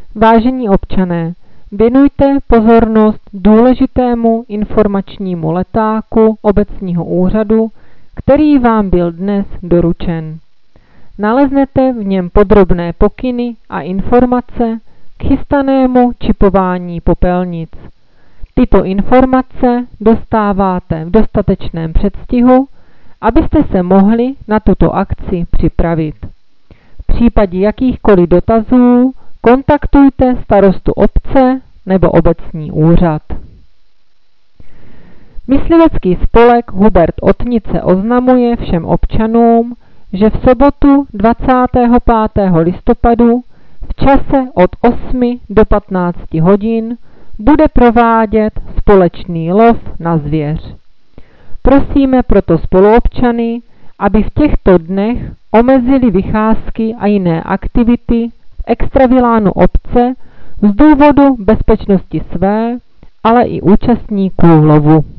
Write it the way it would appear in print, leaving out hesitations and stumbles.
Vážení občané, věnujte pozornost důležitému informačnímu letáku obecního úřadu, který vám byl dnes doručen. Naleznete v něm podrobné pokyny a informace k chystanému čipování popelnic. Tyto informace dostáváte v dostatečném předstihu, abyste se mohli na tuto akci připravit. V případě jakýchkoliv dotazů kontaktujte starostu obce nebo obecní úřad. Myslivecký spolek Hubert Otnice oznamuje všem občanům, že v sobotu 25. listopadu v čase od 8 do 15 hodin bude provádět společný lov na zvěř. Prosíme proto spoluobčany, aby v těchto dnech omezili vycházky a jiné aktivity v extravilánu obce z důvodu bezpečnosti své, ale i účastníků lovu.